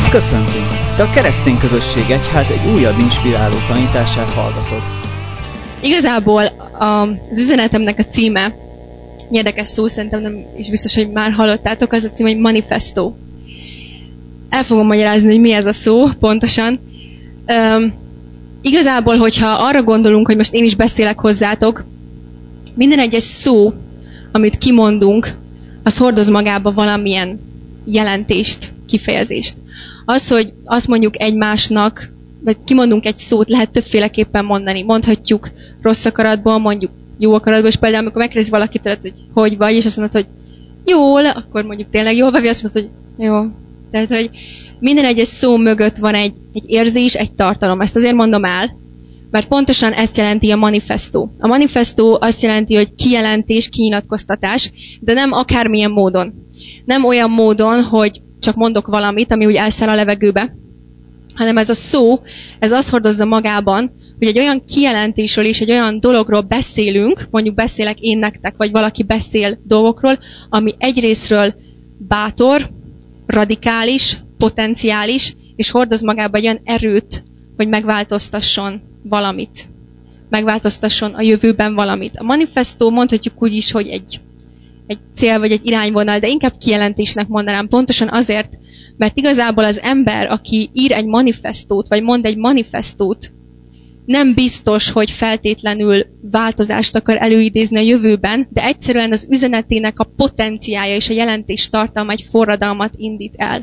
Köszöntünk! Te a Keresztény Közösség Egyház egy újabb inspiráló tanítását hallgatod. Igazából az üzenetemnek a címe, érdekes szó, szerintem nem is biztos, hogy már hallottátok, az a címe, hogy manifesto. El fogom magyarázni, hogy mi ez a szó pontosan. Igazából, hogyha arra gondolunk, hogy most én is beszélek hozzátok, minden egyes szó, amit kimondunk, az hordoz magába valamilyen jelentést, kifejezést. Az, hogy azt mondjuk egymásnak, vagy kimondunk egy szót, lehet többféleképpen mondani. Mondhatjuk rossz akaratból, mondjuk jó akaratból, és például amikor megkérdezi valakit, hogy vagy, és azt mondod, hogy jól, akkor mondjuk tényleg jól, vagy azt mondod, hogy jó. Tehát, hogy minden egyes szó mögött van egy érzés, egy tartalom. Ezt azért mondom el, mert pontosan ezt jelenti a manifesto. A manifesto azt jelenti, hogy kijelentés, kinyilatkoztatás, de nem akármilyen módon. Nem olyan módon, hogy csak mondok valamit, ami úgy elszáll a levegőbe, hanem ez a szó, ez azt hordozza magában, hogy egy olyan kijelentésről és egy olyan dologról beszélünk, mondjuk beszélek én nektek, vagy valaki beszél dolgokról, ami egyrészről bátor, radikális, potenciális, és hordoz magában egy olyan erőt, hogy megváltoztasson valamit. Megváltoztasson a jövőben valamit. A manifesto mondhatjuk úgy is, hogy egy cél vagy egy irányvonal, de inkább kijelentésnek mondanám pontosan azért, mert igazából az ember, aki ír egy manifestót, vagy mond egy manifestót, nem biztos, hogy feltétlenül változást akar előidézni a jövőben, de egyszerűen az üzenetének a potenciája és a jelentés tartalma egy forradalmat indít el.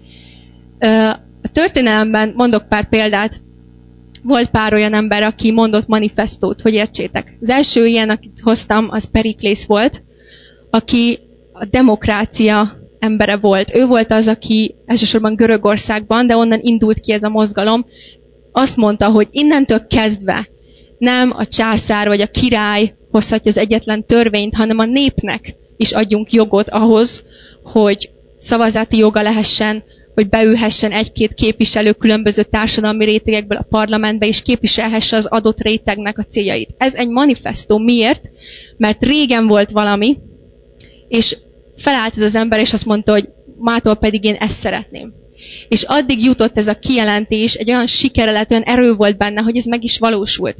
A történelemben mondok pár példát. Volt pár olyan ember, aki mondott manifestót, hogy értsétek. Az első ilyen, akit hoztam, az Periklész volt, aki a demokrácia embere volt. Ő volt az, aki elsősorban Görögországban, de onnan indult ki ez a mozgalom. Azt mondta, hogy innentől kezdve nem a császár vagy a király hozhatja az egyetlen törvényt, hanem a népnek is adjunk jogot ahhoz, hogy szavazati joga lehessen, hogy beülhessen egy-két képviselő különböző társadalmi rétegekből a parlamentbe, és képviselhesse az adott rétegnek a céljait. Ez egy manifesto. Miért? Mert régen volt valami, és felállt ez az ember, és azt mondta, hogy mától pedig én ezt szeretném. És addig jutott ez a kijelentés, egy olyan sikere lett, olyan erő volt benne, hogy ez meg is valósult.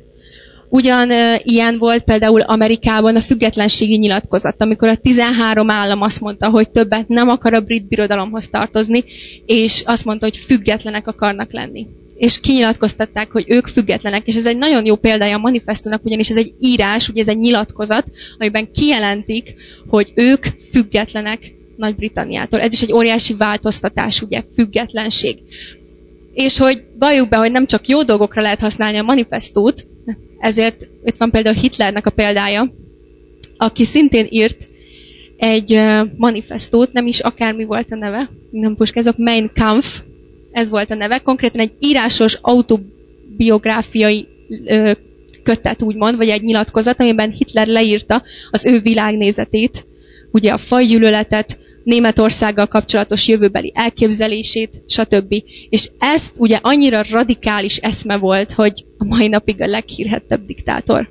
Ilyen volt például Amerikában a függetlenségi nyilatkozat, amikor a 13 állam azt mondta, hogy többet nem akar a brit birodalomhoz tartozni, és azt mondta, hogy függetlenek akarnak lenni. És kinyilatkoztatták, hogy ők függetlenek, és ez egy nagyon jó példája a manifestónak, ugyanis ez egy írás, ugye ez egy nyilatkozat, amiben kijelentik, hogy ők függetlenek Nagy-Britanniától. Ez is egy óriási változtatás, ugye, függetlenség. És hogy valljuk be, hogy nem csak jó dolgokra lehet használni a manifestót, ezért itt van például Hitlernek a példája, aki szintén írt egy manifestót, nem is akármi volt a neve, nem puskázok, Mein Kampf, ez volt a neve, konkrétan egy írásos autobiográfiai kötet úgymond, vagy egy nyilatkozat, amiben Hitler leírta az ő világnézetét, ugye a fajgyűlöletet, Németországgal kapcsolatos jövőbeli elképzelését, stb. És ezt ugye annyira radikális eszme volt, hogy a mai napig a leghírhettebb diktátor.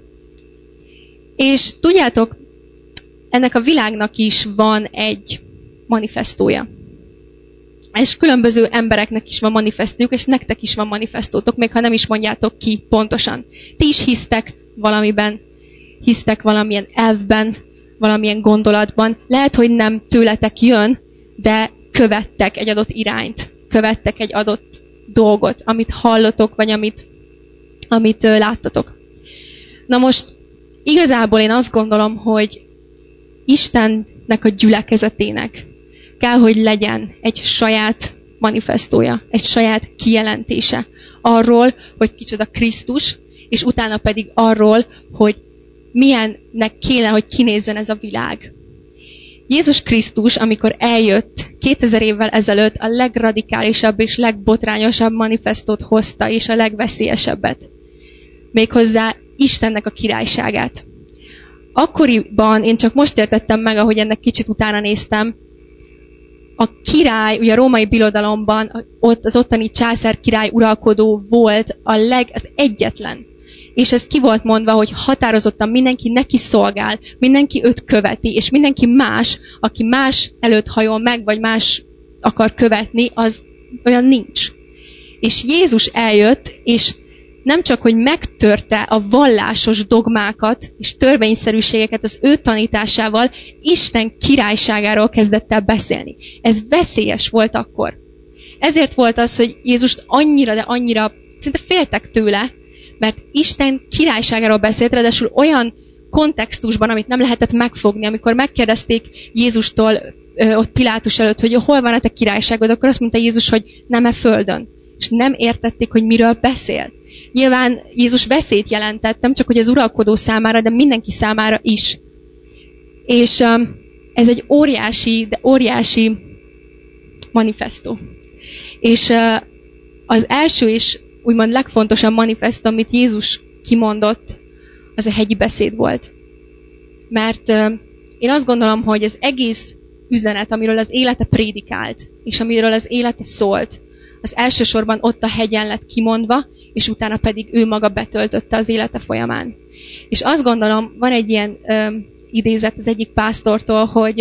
És tudjátok, ennek a világnak is van egy manifestója. És különböző embereknek is van manifestójuk, és nektek is van manifestótok, még ha nem is mondjátok ki pontosan. Ti is hisztek valamiben, hisztek valamilyen elvben, valamilyen gondolatban. Lehet, hogy nem tőletek jön, de követtek egy adott irányt, követtek egy adott dolgot, amit hallotok, vagy amit láttatok. Na most igazából én azt gondolom, hogy Istennek a gyülekezetének kell, hogy legyen egy saját manifestója, egy saját kijelentése arról, hogy kicsoda Krisztus, és utána pedig arról, hogy milyennek kéne, hogy kinézzen ez a világ. Jézus Krisztus, amikor eljött 2000 évvel ezelőtt, a legradikálisabb és legbotrányosabb manifestót hozta, és a legveszélyesebbet. Méghozzá Istennek a királyságát. Akkoriban én csak most értettem meg, ahogy ennek kicsit utána néztem, a király, ugye a római birodalomban ott az ottani császár király uralkodó volt az egyetlen. És ez ki volt mondva, hogy határozottan mindenki neki szolgál, mindenki őt követi, és mindenki más, aki más előtt hajol meg, vagy más akar követni, az olyan nincs. És Jézus eljött, és nem csak, hogy megtörte a vallásos dogmákat és törvényszerűségeket az ő tanításával, Isten királyságáról kezdett el beszélni. Ez veszélyes volt akkor. Ezért volt az, hogy Jézust annyira, de annyira szinte féltek tőle, mert Isten királyságáról beszélt, ráadásul olyan kontextusban, amit nem lehetett megfogni. Amikor megkérdezték Jézustól ott Pilátus előtt, hogy hol van a te királyságod, akkor azt mondta Jézus, hogy nem földön. És nem értették, hogy miről beszél. Nyilván Jézus veszélyt jelentett, nem csak hogy az uralkodó számára, de mindenki számára is. És ez egy óriási manifesto. És az első és úgymond legfontosabb manifesto, amit Jézus kimondott, az a hegyi beszéd volt. Mert én azt gondolom, hogy az egész üzenet, amiről az élete prédikált, és amiről az élete szólt, az elsősorban ott a hegyen lett kimondva, és utána pedig ő maga betöltötte az élete folyamán. És azt gondolom, van egy ilyen idézet az egyik pásztortól, hogy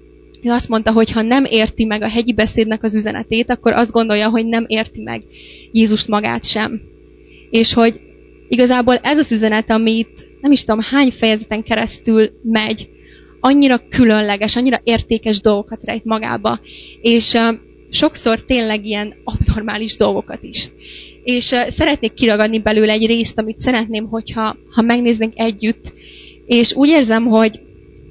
ő azt mondta, hogy ha nem érti meg a hegyi beszédnek az üzenetét, akkor azt gondolja, hogy nem érti meg Jézust magát sem. És hogy igazából ez az üzenet, amit nem is tudom hány fejezeten keresztül megy, annyira különleges, annyira értékes dolgokat rejt magába. És sokszor tényleg ilyen abnormális dolgokat is. És szeretnék kiragadni belőle egy részt, amit szeretném, hogyha megnéznénk együtt. És úgy érzem, hogy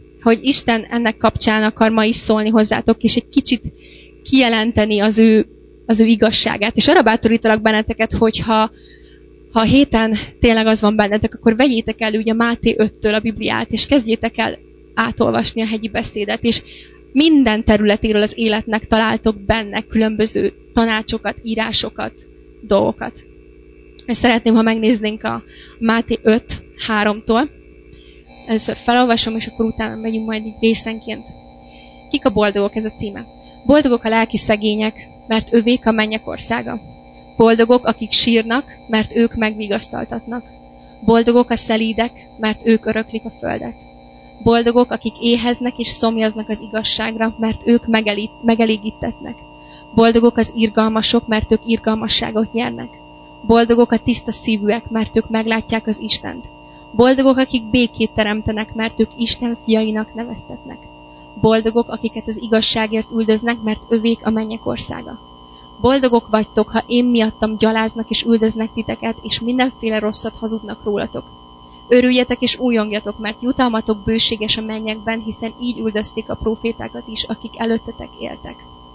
Isten ennek kapcsán akar ma is szólni hozzátok, és egy kicsit kijelenteni az ő igazságát. És arra bátorítalak benneteket, hogyha ha a héten tényleg az van bennetek, akkor vegyétek el ugye Máté 5-től a Bibliát, és kezdjétek el átolvasni a hegyi beszédet, és minden területéről az életnek találtok benne különböző tanácsokat, írásokat, dolgokat. És szeretném, ha megnéznénk a Máté 5:3-tól. Először felolvasom, és akkor utána megyünk majd így részenként. Kik a boldogok, ez a címe. Boldogok a lelki szegények, mert övék a mennyek országa. Boldogok, akik sírnak, mert ők megvigasztaltatnak. Boldogok a szelídek, mert ők öröklik a földet. Boldogok, akik éheznek és szomjaznak az igazságra, mert ők megelégítetnek. Boldogok az irgalmasok, mert ők irgalmasságot nyernek. Boldogok a tiszta szívűek, mert ők meglátják az Istent. Boldogok, akik békét teremtenek, mert ők Isten fiainak neveztetnek. Boldogok, akiket az igazságért üldöznek, mert övék a mennyek országa. Boldogok vagytok, ha én miattam gyaláznak és üldöznek titeket, és mindenféle rosszat hazudnak rólatok. Örüljetek és újongjatok, mert jutalmatok bőséges a mennyekben, hiszen így üldözték a prófétákat is, akik előttetek éltek.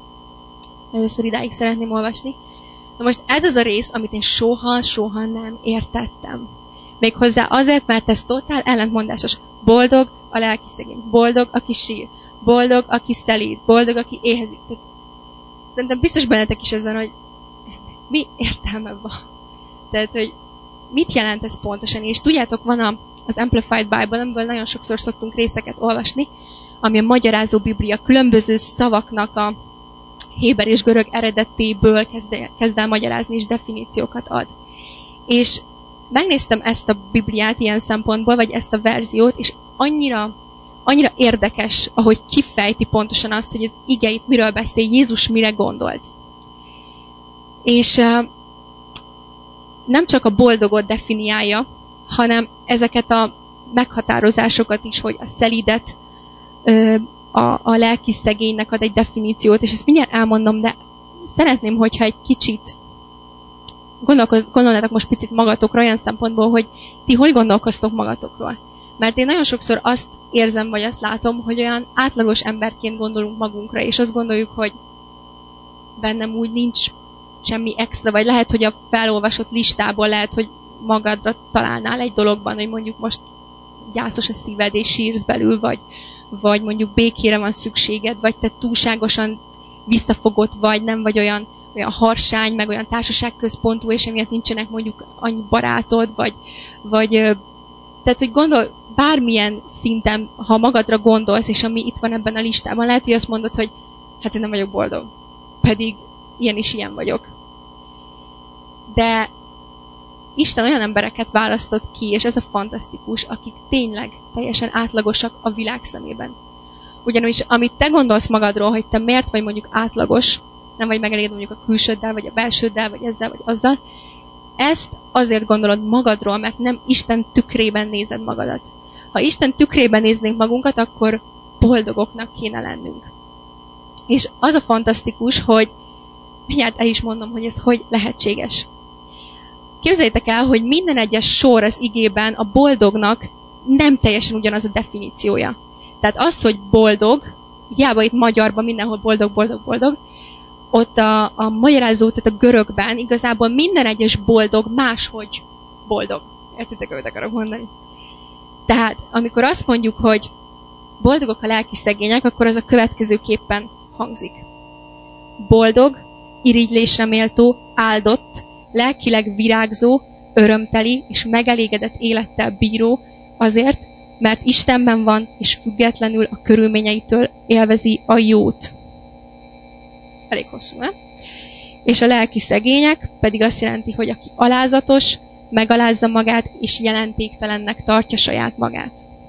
Először idáig szeretném olvasni. Na most ez az a rész, amit én soha nem értettem. Méghozzá azért, mert ez totál ellentmondásos. Boldog a lelki szegény, boldog, aki sír, boldog, aki szelíd, boldog, aki éhezik. Tehát szerintem biztos bennetek is ezen, hogy mi értelme van. Tehát, hogy mit jelent ez pontosan? És tudjátok, van az Amplified Bible, amiből nagyon sokszor szoktunk részeket olvasni, ami a magyarázó Biblia különböző szavaknak a héber és görög eredetéből kezd el magyarázni, és definíciókat ad. És megnéztem ezt a Bibliát ilyen szempontból, vagy ezt a verziót, és annyira érdekes, ahogy kifejti pontosan azt, hogy az ige itt miről beszél, Jézus mire gondolt. És nem csak a boldogot definiálja, hanem ezeket a meghatározásokat is, hogy a szelídet, a lelki szegénynek ad egy definíciót, és ezt mindjárt elmondom, de szeretném, hogyha egy kicsit gondolnátok most picit magatokra olyan szempontból, hogy ti hogy gondolkoztok magatokról. Mert én nagyon sokszor azt érzem, vagy azt látom, hogy olyan átlagos emberként gondolunk magunkra, és azt gondoljuk, hogy bennem úgy nincs semmi extra, vagy lehet, hogy a felolvasott listából lehet, hogy magadra találnál egy dologban, hogy mondjuk most gyászos a szíved, és sírsz belül, vagy mondjuk békére van szükséged, vagy te túlságosan visszafogott vagy, nem vagy olyan harsány, meg olyan társaságközpontú, és emiatt nincsenek mondjuk annyi barátod, vagy tehát, hogy bármilyen szinten, ha magadra gondolsz, és ami itt van ebben a listában, lehet, hogy azt mondod, hogy hát én nem vagyok boldog, pedig ilyen is ilyen vagyok. De Isten olyan embereket választott ki, és ez a fantasztikus, akik tényleg teljesen átlagosak a világ szemében. Ugyanis amit te gondolsz magadról, hogy te miért vagy mondjuk átlagos, nem vagy megelégedve mondjuk a külsőddel, vagy a belsőddel, vagy ezzel, vagy azzal. Ezt azért gondolod magadról, mert nem Isten tükrében nézed magadat. Ha Isten tükrében néznénk magunkat, akkor boldogoknak kéne lennünk. És az a fantasztikus, hogy mindjárt el is mondom, hogy ez hogy lehetséges. Képzeljétek el, hogy minden egyes sor az igében a boldognak nem teljesen ugyanaz a definíciója. Tehát az, hogy boldog, hiába itt magyarban mindenhol boldog, boldog, boldog, ott a magyarázó, tehát a görögben igazából minden egyes boldog máshogy boldog. Értitek, amit akarok mondani? Tehát amikor azt mondjuk, hogy boldogok a lelki szegények, akkor az a következőképpen hangzik. Boldog, irigylésre méltó, áldott, lelkileg virágzó, örömteli és megelégedett élettel bíró, azért, mert Istenben van, és függetlenül a körülményeitől élvezi a jót. Elég hosszú, nem? És a lelki szegények pedig azt jelenti, hogy aki alázatos, megalázza magát, és jelentéktelennek tartja saját magát.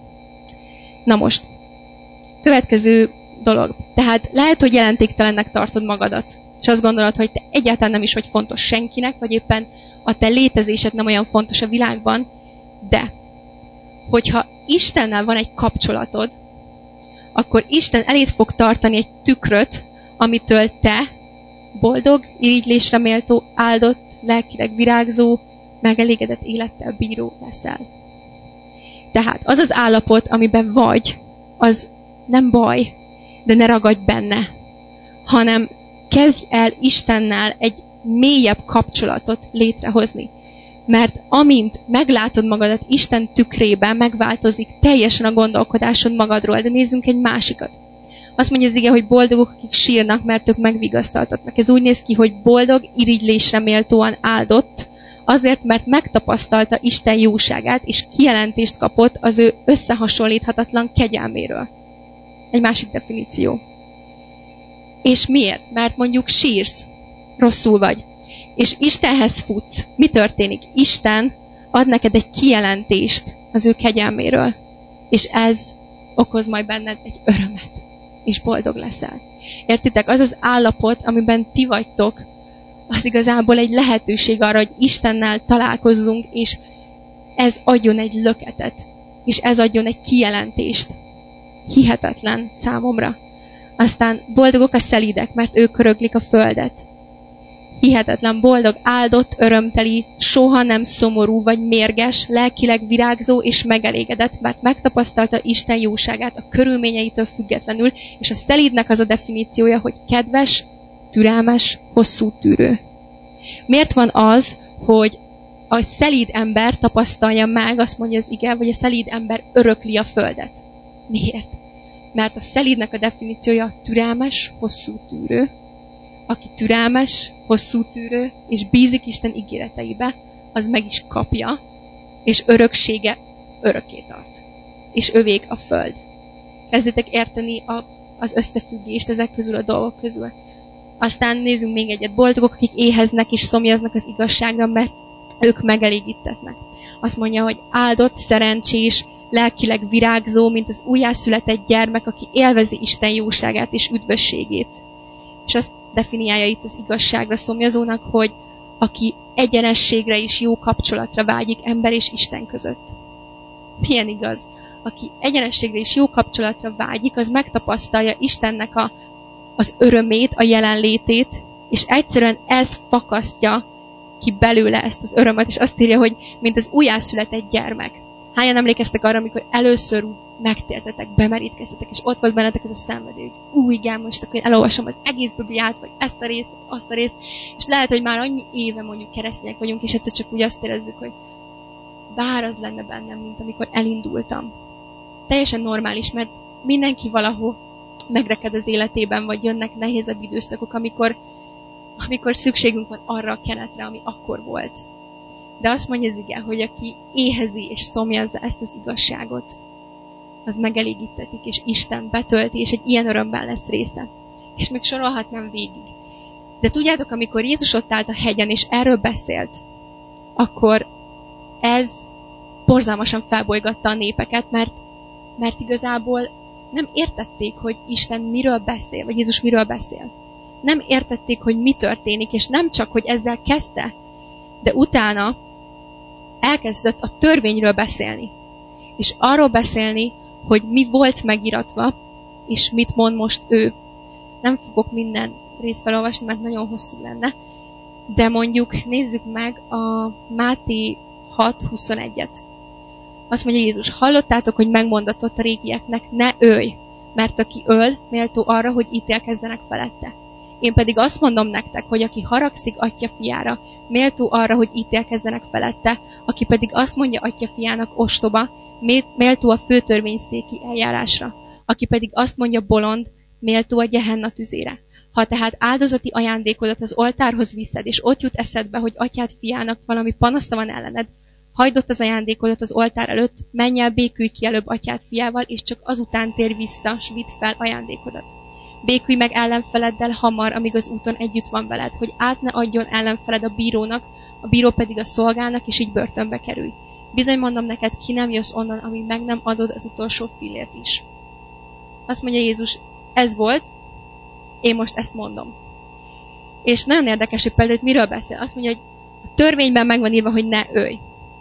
Na most, következő dolog. Tehát lehet, hogy jelentéktelennek tartod magadat, és azt gondolod, hogy te egyáltalán nem is vagy fontos senkinek, vagy éppen a te létezésed nem olyan fontos a világban, de hogyha Istennel van egy kapcsolatod, akkor Isten eléd fog tartani egy tükröt, amitől te boldog, irigylésre méltó, áldott, lelkileg virágzó, megelégedett élettel bíró leszel. Tehát az az állapot, amiben vagy, az nem baj, de ne ragadj benne, hanem kezdj el Istennel egy mélyebb kapcsolatot létrehozni. Mert amint meglátod magadat Isten tükrében, megváltozik teljesen a gondolkodásod magadról. De nézzünk egy másikat. Azt mondja az ige, hogy boldogok, akik sírnak, mert ők megvigasztaltatnak. Ez úgy néz ki, hogy boldog, irigylésre méltóan áldott, azért, mert megtapasztalta Isten jóságát, és kijelentést kapott az ő összehasonlíthatatlan kegyelméről. Egy másik definíció. És miért? Mert mondjuk sírsz, rosszul vagy, és Istenhez futsz. Mi történik? Isten ad neked egy kijelentést az ő kegyelméről, és ez okoz majd benned egy örömet, és boldog leszel. Értitek? Az az állapot, amiben ti vagytok, az igazából egy lehetőség arra, hogy Istennel találkozzunk, és ez adjon egy löketet, és ez adjon egy kijelentést. Hihetetlen számomra. Aztán boldogok a szelídek, mert ők köröglik a földet. Hihetetlen, boldog, áldott, örömteli, soha nem szomorú vagy mérges, lelkileg virágzó és megelégedett, mert megtapasztalta Isten jóságát a körülményeitől függetlenül, és a szelídnek az a definíciója, hogy kedves, türelmes, hosszú tűrő. Miért van az, hogy a szelíd ember tapasztalja meg, azt mondja az ige, vagy a szelíd ember örökli a földet? Miért? Mert a szelídnek a definíciója türelmes, hosszú tűrő. Aki türelmes, hosszú tűrő, és bízik Isten ígéreteibe, az meg is kapja, és öröksége örökké tart. És övék a föld. Kezdjétek érteni az összefüggést ezek közül a dolgok közül. Aztán nézzünk még egyet. Boldogok, akik éheznek és szomjaznak az igazságra, mert ők megelégítetnek. Azt mondja, hogy áldott, szerencsés, lelkileg virágzó, mint az újjászületett gyermek, aki élvezi Isten jóságát és üdvösségét. És azt definiálja itt az igazságra szomjazónak, hogy aki egyenességre és jó kapcsolatra vágyik ember és Isten között. Milyen igaz? Aki egyenességre és jó kapcsolatra vágyik, az megtapasztalja Istennek az örömét, a jelenlétét, és egyszerűen ez fakasztja ki belőle ezt az örömet, és azt írja, hogy mint az újjászületett gyermek. Hányan emlékeztek arra, amikor először megtértetek, bemerítkeztetek, és ott volt bennetek ez a szenvedély, hogy igen, most akkor én elolvasom az egész Bibliát, vagy ezt a részt, vagy azt a részt, és lehet, hogy már annyi éve mondjuk keresztények vagyunk, és egyszer csak úgy azt érezzük, hogy bár az lenne bennem, mint amikor elindultam. Teljesen normális, mert mindenki valahol megreked az életében, vagy jönnek nehézebb időszakok, amikor szükségünk van arra a kenetre, ami akkor volt. De azt mondja az ige, hogy aki éhezi és szomjazza ezt az igazságot, az megelégítetik, és Isten betölti, és egy ilyen örömben lesz része. És még sorolhatnám végig. De tudjátok, amikor Jézus ott állt a hegyen, és erről beszélt, akkor ez borzalmasan felbolygatta a népeket, mert igazából nem értették, hogy Isten miről beszél, vagy Jézus miről beszél. Nem értették, hogy mi történik, és nem csak, hogy ezzel kezdte, de utána elkezdett a törvényről beszélni. És arról beszélni, hogy mi volt megiratva, és mit mond most ő. Nem fogok minden részt felolvasni, mert nagyon hosszú lenne, de mondjuk nézzük meg a Máté 6:21-et. Azt mondja Jézus, hallottátok, hogy megmondatott a régieknek, ne ölj, mert aki öl, méltó arra, hogy ítélkezzenek felette. Én pedig azt mondom nektek, hogy aki haragszik atya fiára, méltó arra, hogy ítélkezzenek felette, aki pedig azt mondja atya fiának ostoba, méltó a főtörvényszéki eljárásra, aki pedig azt mondja bolond, méltó a Gehenna tüzére. Ha tehát áldozati ajándékodat az oltárhoz viszed, és ott jut eszedbe, hogy atyád fiának valami panasza van ellened, hagyd ott az ajándékodat az oltár előtt, menj el, békülj ki előbb atyád fiával, és csak azután tér vissza, s vidd fel ajándékodat. Békülj meg ellenfeleddel hamar, amíg az úton együtt van veled, hogy át ne adjon ellenfeled a bírónak, a bíró pedig a szolgának, és így börtönbe kerülj. Bizony mondom neked, ki nem jössz onnan, amíg meg nem adod az utolsó fillért is. Azt mondja Jézus, ez volt, én most ezt mondom. És nagyon érdekes, hogy például miről beszél. Azt mondja, hogy a törvényben meg van írva, hogy ne ölj.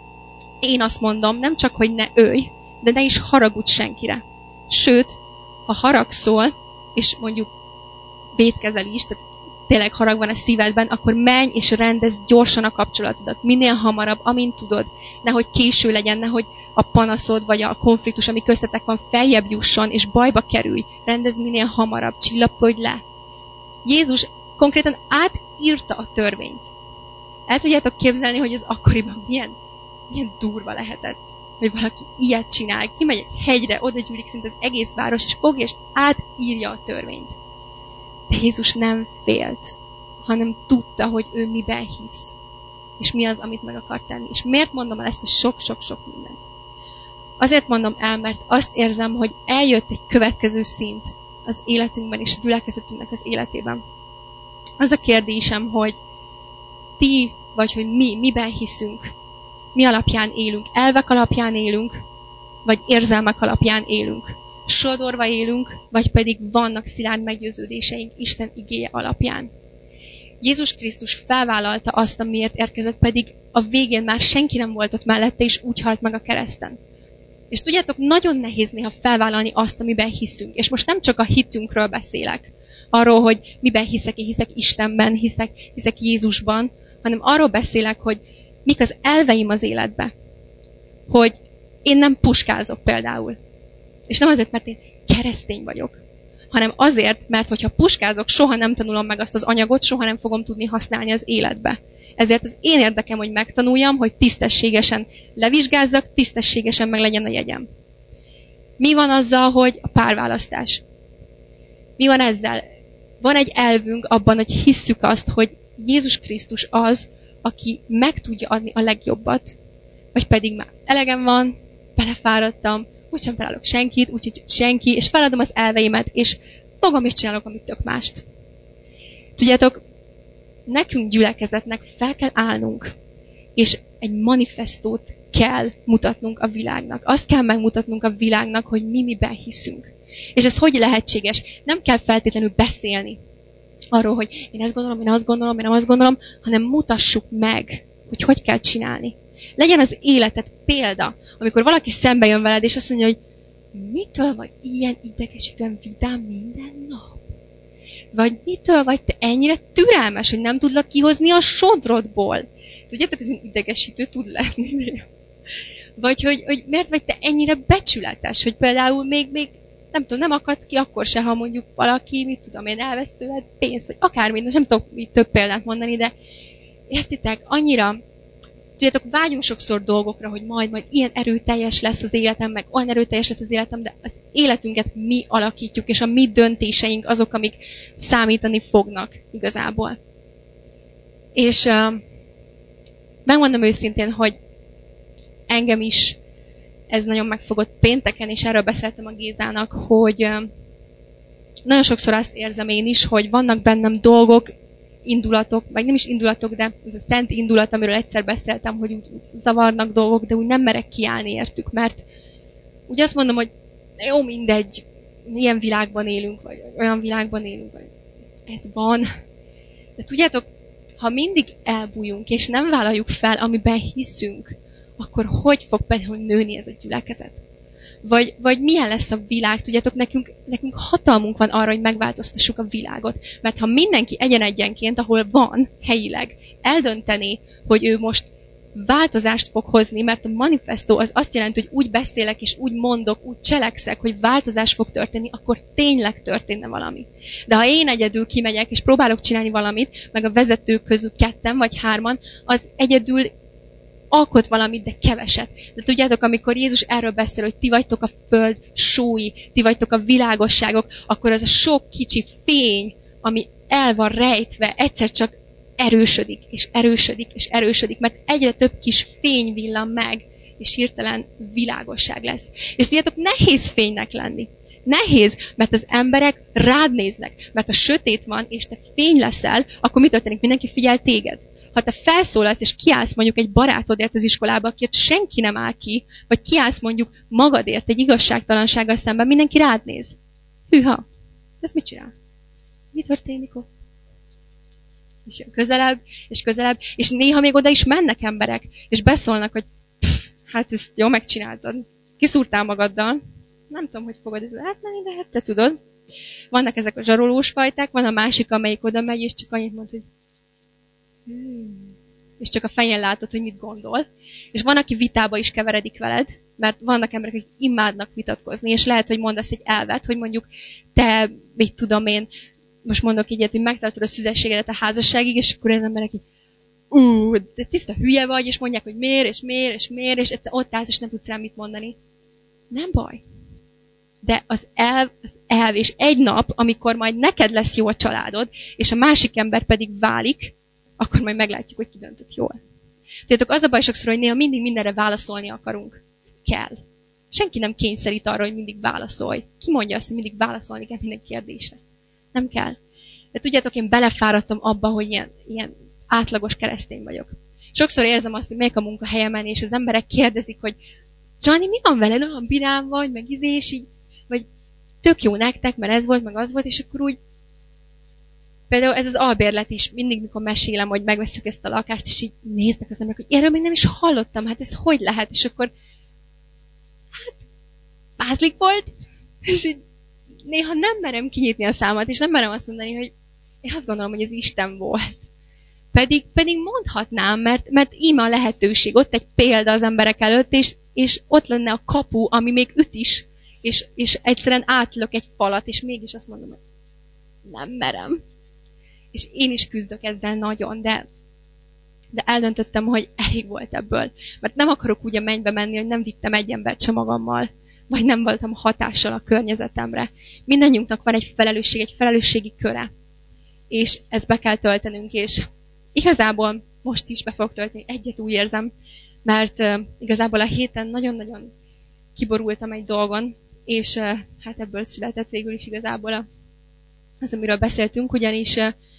Én azt mondom, nem csak, hogy ne ölj, de ne is haragudj senkire. Sőt, ha haragszol, és mondjuk vétkezel is, tehát tényleg harag van a szívedben, akkor menj és rendezd gyorsan a kapcsolatodat. Minél hamarabb, amint tudod. Nehogy késő legyen, nehogy a panaszod, vagy a konfliktus, ami köztetek van, feljebb jusson, és bajba kerülj. Rendezd minél hamarabb, csillapodj le. Jézus konkrétan átírta a törvényt. El tudjátok képzelni, hogy ez akkoriban milyen durva lehetett, hogy valaki ilyet csinál, kimegy egy hegyre, oda gyűlik szinte az egész város, és fogja, és átírja a törvényt. De Jézus nem félt, hanem tudta, hogy ő miben hisz, és mi az, amit meg akar tenni. És miért mondom el ezt a sok-sok-sok mindent? Azért mondom el, mert azt érzem, hogy eljött egy következő szint az életünkben és a gyülekezetünknek az életében. Az a kérdésem, hogy ti, vagy hogy mi, miben hiszünk, mi alapján élünk, elvek alapján élünk, vagy érzelmek alapján élünk. Sodorva élünk, vagy pedig vannak szilárd meggyőződéseink Isten igéje alapján. Jézus Krisztus felvállalta azt, amiért érkezett, pedig a végén már senki nem volt ott mellette, és úgy halt meg a kereszten. És tudjátok, nagyon nehéz néha felvállalni azt, amiben hiszünk. És most nem csak a hitünkről beszélek, arról, hogy miben hiszek, én hiszek Istenben, hiszek Jézusban, hanem arról beszélek, hogy mik az elveim az életbe. Hogy én nem puskázok például. És nem azért, mert én keresztény vagyok, hanem azért, mert hogyha puskázok, soha nem tanulom meg azt az anyagot, soha nem fogom tudni használni az életbe. Ezért az én érdekem, hogy megtanuljam, hogy tisztességesen levizsgázzak, tisztességesen meg legyen a jegyem. Mi van azzal, hogy a párválasztás? Mi van ezzel? Van egy elvünk abban, hogy hisszük azt, hogy Jézus Krisztus az, aki meg tudja adni a legjobbat, vagy pedig már elegem van, belefáradtam, úgysem találok senkit, úgyhogy senki, és feladom az elveimet, és fogom és csinálok, amit tök mást. Tudjátok, nekünk gyülekezetnek fel kell állnunk, és egy manifestót kell mutatnunk a világnak. Azt kell megmutatnunk a világnak, hogy mi miben hiszünk. És ez hogy lehetséges? Nem kell feltétlenül beszélni arról, hogy én ezt gondolom, én azt gondolom, én nem azt gondolom, hanem mutassuk meg, hogy hogy kell csinálni. Legyen az életed példa, amikor valaki szembe jön veled, és azt mondja, hogy mitől vagy ilyen idegesítően vidám minden nap? Vagy mitől vagy te ennyire türelmes, hogy nem tudlak kihozni a sodrodból? Tudjátok, ez idegesítő tud lenni. Vagy hogy miért vagy te ennyire becsületes, hogy például még nem tudom, nem akadsz ki akkor se, ha mondjuk valaki, mit tudom én, elvesz tőled pénzt, vagy akármit, most nem tudok több példát mondani, de értitek, annyira, tudjátok, vágyunk sokszor dolgokra, hogy majd ilyen erőteljes lesz az életem, meg olyan erőteljes lesz az életem, de az életünket mi alakítjuk, és a mi döntéseink azok, amik számítani fognak igazából. És megmondom őszintén, hogy engem is ez nagyon megfogott pénteken, és erről beszéltem a Gézának, hogy nagyon sokszor azt érzem én is, hogy vannak bennem dolgok, indulatok, vagy nem is indulatok, de ez a szent indulat, amiről egyszer beszéltem, hogy úgy zavarnak dolgok, de úgy nem merek kiállni értük, mert úgy azt mondom, hogy jó, mindegy, ilyen világban élünk, vagy olyan világban élünk, vagy Ez van. De tudjátok, ha mindig elbújunk, és nem vállaljuk fel, amiben hiszünk, akkor hogy fog például nőni ez a gyülekezet? Vagy milyen lesz a világ? Tudjátok, nekünk hatalmunk van arra, hogy megváltoztassuk a világot. Mert ha mindenki egyenként, ahol van, helyileg, eldönteni, hogy ő most változást fog hozni, mert a manifestó az azt jelenti, hogy úgy beszélek és úgy mondok, úgy cselekszek, hogy változás fog történni, akkor tényleg történne valami. De ha én egyedül kimegyek és próbálok csinálni valamit, meg a vezetők közül 2 vagy 3, az egyedül alkot valamit, de keveset. De tudjátok, amikor Jézus erről beszél, hogy ti vagytok a föld sói, ti vagytok a világosságok, akkor az a sok kicsi fény, ami el van rejtve, egyszer csak erősödik, és erősödik, és erősödik, mert egyre több kis fény villan meg, és hirtelen világosság lesz. És tudjátok, nehéz fénynek lenni. Nehéz, mert az emberek rád néznek, mert ha sötét van, és te fény leszel, akkor mi történik? Mindenki figyel téged. Ha te felszólalsz, és kiállsz mondjuk egy barátodért az iskolába, akit senki nem áll ki, vagy kiállsz mondjuk magadért egy igazságtalansággal szemben, mindenki rád néz. Hűha, ez mit csinál? Mi történik ott? És jön közelebb, és közelebb, és néha még oda is mennek emberek, és beszólnak, hogy hát ezt jól megcsináltad. Kiszúrtál magaddal. Nem tudom, hogy fogod ezt átmenni, de hát te tudod. Vannak ezek a zsarolós fajták, van a másik, amelyik oda megy, és csak annyit mond, hogy és csak a fején látod, hogy mit gondol. És van, aki vitába is keveredik veled, mert vannak emberek, akik imádnak vitatkozni, és lehet, hogy mondasz egy elvet, hogy mondjuk te, mit tudom én, most mondok ilyet, hogy megtartod a szüzességedet a házasságig, és akkor az emberek így, de tiszta hülye vagy, és mondják, hogy miért, és ott állsz, és nem tudsz rá mit mondani. Nem baj. De az elv, és egy nap, amikor majd neked lesz jó a családod, és a másik ember pedig válik, akkor majd meglátjuk, hogy ki döntött jól. Tudjátok, az a baj sokszor, hogy néha mindig mindenre válaszolni akarunk. Kell. Senki nem kényszerít arra, hogy mindig válaszolj. Ki mondja azt, hogy mindig válaszolni kell minden kérdésre? Nem kell. De tudjátok, én belefáradtam abba, hogy ilyen átlagos keresztény vagyok. Sokszor érzem azt, hogy megyek a munkahelyemen, és az emberek kérdezik, hogy Johnny, mi van veled? Olyan birám vagy, meg és így, vagy tök jó nektek, mert ez volt, meg az volt, és akkor úgy például ez az albérlet is, mindig mikor mesélem, hogy megveszük ezt a lakást, és így néznek az emberek, hogy erről még nem is hallottam, hát ez hogy lehet? És akkor hát mázlik volt, és így néha nem merem kinyitni a számat, és nem merem azt mondani, hogy én azt gondolom, hogy ez Isten volt. Pedig mondhatnám, mert íme a lehetőség, ott egy példa az emberek előtt, és ott lenne a kapu, ami még üt is, és egyszerűen átlök egy falat, és mégis azt mondom, hogy nem merem. És én is küzdök ezzel nagyon, de eldöntöttem, hogy elég volt ebből. Mert nem akarok úgy a mennybe menni, hogy nem vittem egy embert sem magammal, vagy nem voltam hatással a környezetemre. Mindannyiunknak van egy felelősség, egy felelősségi köre. És ezt be kell töltenünk, és igazából most is be fog tölteni, egyet úgy érzem, mert igazából a héten nagyon-nagyon kiborultam egy dolgon, és hát ebből született végül is igazából az, amiről beszéltünk, ugyanis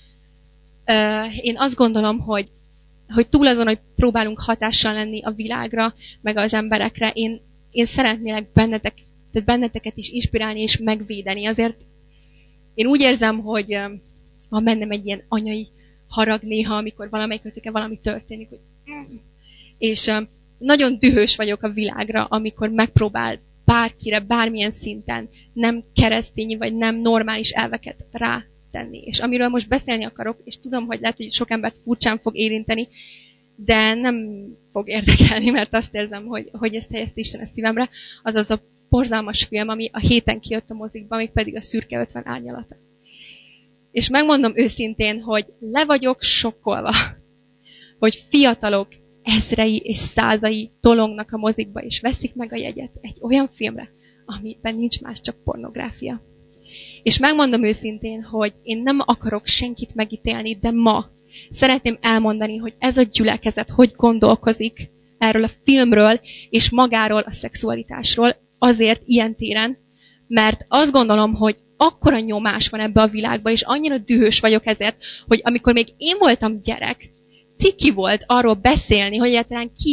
én azt gondolom, hogy túl azon, hogy próbálunk hatással lenni a világra, meg az emberekre, én szeretnélek benneteket is inspirálni és megvédeni. Azért én úgy érzem, hogy van bennem egy ilyen anyai harag néha, amikor valamelyikőtöke valami történik. És nagyon dühös vagyok a világra, amikor megpróbál bárkire, bármilyen szinten nem keresztény vagy nem normális elveket rátenni. És amiről most beszélni akarok, és tudom, hogy lehet, hogy sok embert furcsán fog érinteni, de nem fog érdekelni, mert azt érzem, hogy ezt helyezte Isten a szívemre, azaz a borzalmas film, ami a héten kijött a mozikba, még pedig a Szürke 50 árnyalata. És megmondom őszintén, hogy le vagyok sokkolva, hogy fiatalok ezrei és százai tolongnak a mozikba, és veszik meg a jegyet egy olyan filmre, amiben nincs más, csak pornográfia. És megmondom őszintén, hogy én nem akarok senkit megítélni, de ma szeretném elmondani, hogy ez a gyülekezet hogy gondolkozik erről a filmről, és magáról a szexualitásról, azért ilyen téren, mert azt gondolom, hogy akkora nyomás van ebbe a világba, és annyira dühös vagyok ezért, hogy amikor még én voltam gyerek, ciki volt arról beszélni, hogy egyáltalán ki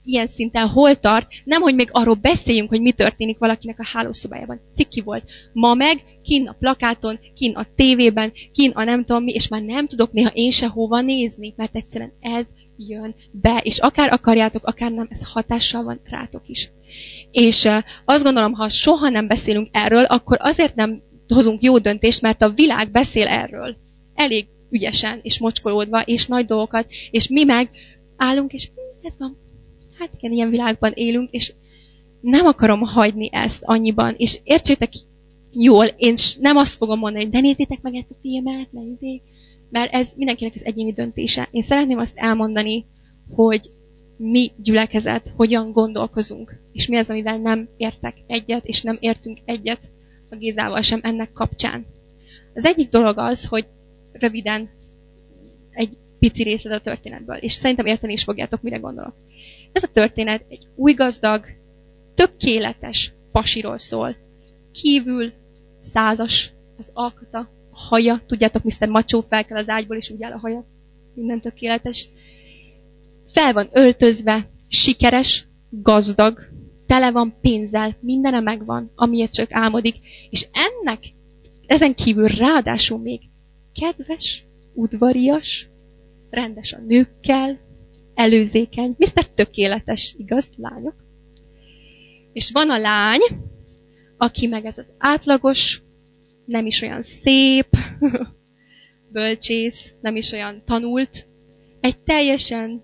ilyen szinten hol tart, nem, hogy még arról beszéljünk, hogy mi történik valakinek a hálószobájában. Ciki volt. Ma meg kin a plakáton, kin a tévében, kin a nem tudom mi, és már nem tudok néha én se hova nézni, mert egyszerűen ez jön be, és akár akarjátok, akár nem, ez hatással van rátok is. És azt gondolom, ha soha nem beszélünk erről, akkor azért nem hozunk jó döntést, mert a világ beszél erről. Elég ügyesen, és mocskolódva, és nagy dolgokat, és mi meg állunk, és ez van. Hát igen, ilyen világban élünk, és nem akarom hagyni ezt annyiban, és értsétek jól, én nem azt fogom mondani, hogy de nézzétek meg ezt a filmet, nézzék, mert ez mindenkinek az egyéni döntése. Én szeretném azt elmondani, hogy mi gyülekezet, hogyan gondolkozunk, és mi az, amivel nem értek egyet, és nem értünk egyet a Gézával sem ennek kapcsán. Az egyik dolog az, hogy röviden egy pici részlet a történetből, és szerintem érteni is fogjátok, mire gondolok. Ez a történet egy új gazdag, tökéletes pasiról szól. Kívül 100-as az alkata, a haja, tudjátok, Mr. Macho fel kell az ágyból, és úgy áll a haja, minden tökéletes. Fel van öltözve, sikeres, gazdag, tele van pénzzel, mindene megvan, amiért csak álmodik, és ezen kívül ráadásul még kedves, udvarias, rendes a nőkkel, előzékeny, Mr. Tökéletes, igaz, lányok? És van a lány, aki meg ez az átlagos, nem is olyan szép, bölcsész, nem is olyan tanult, egy teljesen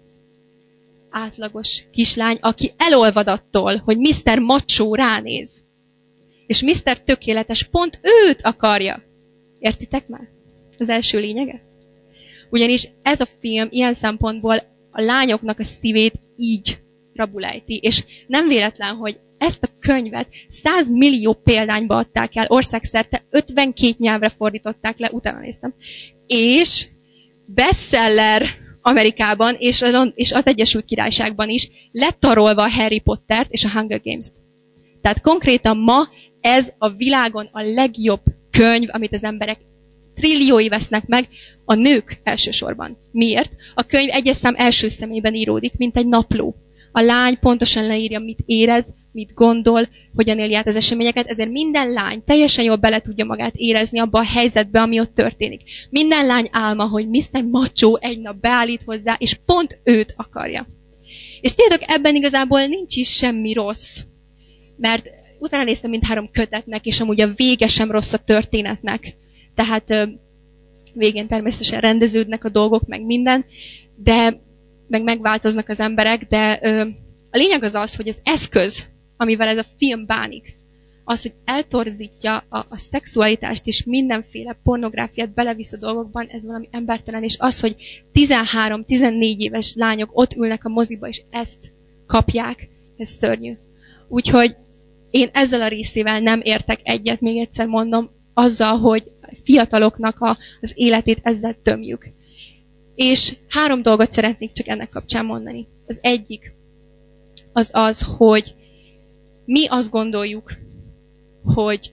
átlagos kislány, aki elolvad attól, hogy Mr. Macho ránéz. És Mr. Tökéletes pont őt akarja. Értitek már? Az első lényege? Ugyanis ez a film ilyen szempontból a lányoknak a szívét így rabulejti. És nem véletlen, hogy ezt a könyvet 100 millió példányba adták el, országszerte 52 nyelvre fordították le, utána néztem. És bestseller Amerikában és az Egyesült Királyságban is letarolva a Harry Pottert és a Hunger Games-t. Tehát konkrétan ma ez a világon a legjobb könyv, amit az emberek trilliói vesznek meg, a nők elsősorban. Miért? A könyv egyes szám első szemében íródik, mint egy napló. A lány pontosan leírja, mit érez, mit gondol, hogyan éli át az eseményeket, ezért minden lány teljesen jól bele tudja magát érezni abba a helyzetbe, ami ott történik. Minden lány álma, hogy Mr. Macho egy nap beállít hozzá, és pont őt akarja. És tudjátok, ebben igazából nincs is semmi rossz, mert utána néztem mindhárom kötetnek, és amúgy a vége sem rossz a történetnek. Tehát végén természetesen rendeződnek a dolgok, meg minden, de meg megváltoznak az emberek, de a lényeg az, hogy az eszköz, amivel ez a film bánik, az, hogy eltorzítja a szexualitást és mindenféle pornográfiát belevisz a dolgokban, ez valami embertelen, és az, hogy 13-14 éves lányok ott ülnek a moziba, és ezt kapják, ez szörnyű. Úgyhogy én ezzel a részével nem értek egyet, még egyszer mondom, azzal, hogy fiataloknak az életét ezzel tömjük. És 3 dolgot szeretnék csak ennek kapcsán mondani. Az egyik az, hogy mi azt gondoljuk, hogy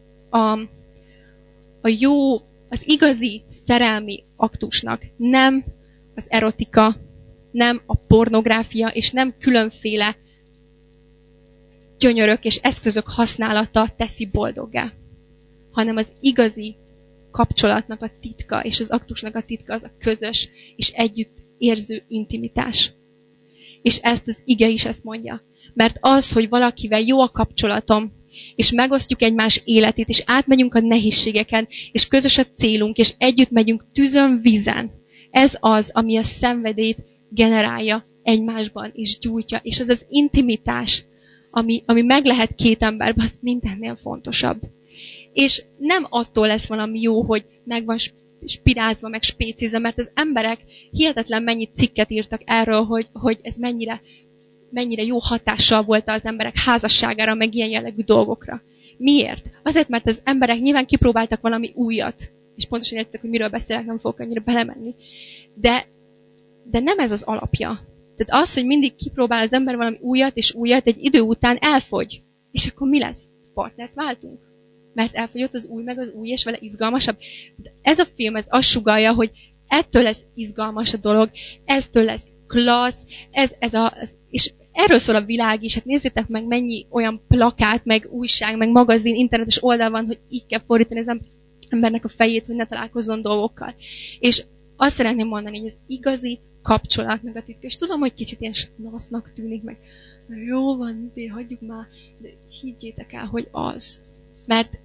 a jó, az igazi szerelmi aktusnak nem az erotika, nem a pornográfia, és nem különféle gyönyörök és eszközök használata teszi boldoggá, hanem az igazi kapcsolatnak a titka, és az aktusnak a titka az a közös és együtt érző intimitás. És ezt az ige is ezt mondja. Mert az, hogy valakivel jó a kapcsolatom, és megosztjuk egymás életét, és átmegyünk a nehézségeken, és közös a célunk, és együtt megyünk tűzön, vízen, ez az, ami a szenvedélyt generálja egymásban, és gyújtja. És az az intimitás, ami meg lehet 2 emberben, az mindennél fontosabb. És nem attól lesz valami jó, hogy meg van spirázva, meg spécizva, mert az emberek hihetetlen mennyi cikket írtak erről, hogy ez mennyire jó hatással volt az emberek házasságára, meg ilyen jellegű dolgokra. Miért? Azért, mert az emberek nyilván kipróbáltak valami újat, és pontosan értettek, hogy miről beszélek, nem fogok annyira belemenni. De nem ez az alapja. Tehát az, hogy mindig kipróbál az ember valami újat és újat, egy idő után elfogy. És akkor mi lesz? Partnert váltunk? Mert elfogyott az új, meg az új, és vele izgalmasabb. De ez a film, ez azt sugallja, hogy ettől lesz izgalmas a dolog, eztől lesz klassz, és erről szól a világ is. Hát nézzétek meg, mennyi olyan plakát, meg újság, meg magazin, internetes oldal van, hogy így kell fordítani az embernek a fejét, hogy ne találkozzon dolgokkal. És azt szeretném mondani, hogy az igazi kapcsolat, meg a titka. És tudom, hogy kicsit ilyen snasznak tűnik, meg jó van, hagyjuk már, de higgyétek el, hogy az. Mert